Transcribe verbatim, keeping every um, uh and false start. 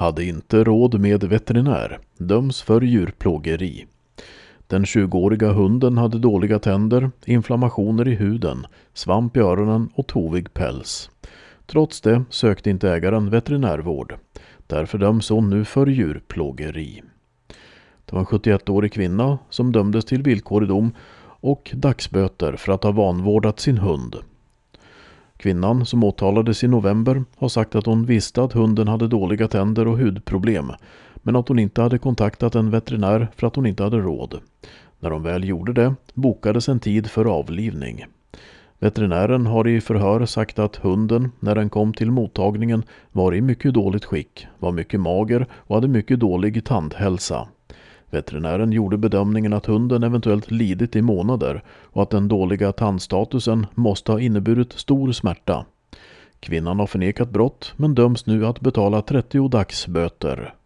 hade inte råd med veterinär, döms för djurplågeri. Den tjugoåriga hunden hade dåliga tänder, inflammationer i huden, svamp i öronen och tovig päls. Trots det sökte inte ägaren veterinärvård. Därför döms hon nu för djurplågeri. Det var en sjuttioettårig kvinna som dömdes till villkorlig dom och dagsböter för att ha vanvårdat sin hund. Kvinnan som åtalades i november har sagt att hon visste att hunden hade dåliga tänder och hudproblem, men att hon inte hade kontaktat en veterinär för att hon inte hade råd. När hon väl gjorde det bokades en tid för avlivning. Veterinären har i förhör sagt att hunden, när den kom till mottagningen, var i mycket dåligt skick, var mycket mager och hade mycket dålig tandhälsa. Veterinären gjorde bedömningen att hunden eventuellt lidit i månader och att den dåliga tandstatusen måste ha inneburit stor smärta. Kvinnan har förnekat brott men döms nu att betala trettio dagsböter.